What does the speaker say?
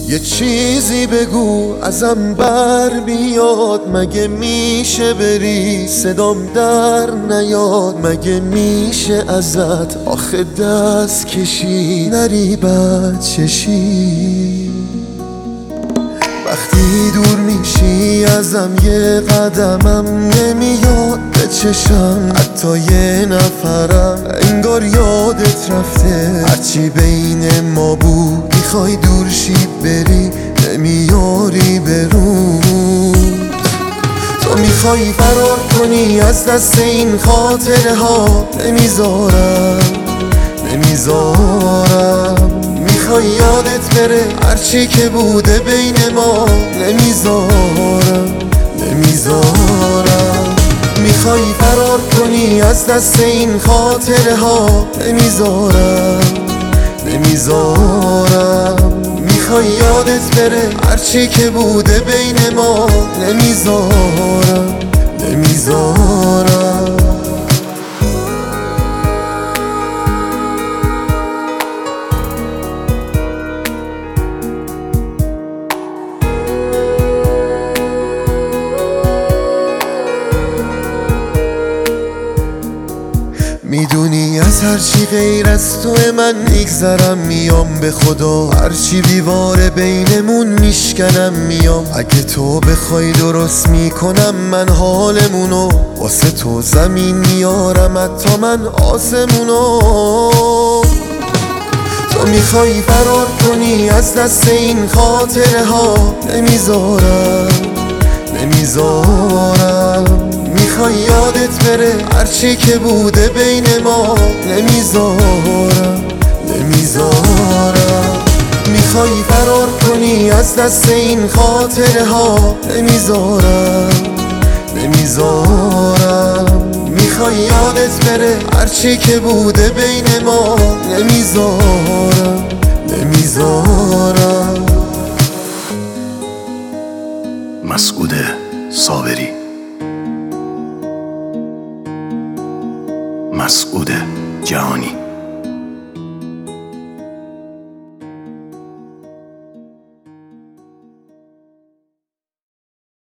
یه چیزی بگو ازم بر بیاد، مگه میشه بری صدام در نیاد؟ مگه میشه ازت آخه دست کشی نری بد چشی؟ وقتی دور میشی ازم یه قدمم نمیاد به چشم، حتی یه نفرم انگار یادت رفته. هرچی بین ما بود میخوای دور شی بری، نمیاری برود. تو میخوای فرار کنی از دست این خاطره ها، نمیذارم. میخوای یادت بره هرچی که بوده بین ما، نمیذارم. میخوای فرار کنی از دست این خاطره ها، نمیذارم. میخوای یادت بره هرچی که بوده بین ما، نمیذارم. میدونی از هرچی غیر از تو من میگذرم، میام به خدا هرچی دیواره بینمون میشکنم میام. اگه تو بخوای درست میکنم من حالمونو، واسه تو زمین میارم حتی من آسمونو. تو میخوای فرار کنی از دست این خاطره ها، نمیذارم. میخوای یادت بره هرچی که بوده بین ما، نمیذارم. میخوای فرار کنی از دست این خاطره ها، نمیذارم. میخوای یادت بره هرچی که بوده بین ما، نمیذارم. مسعود صابری، مسعود جهانی.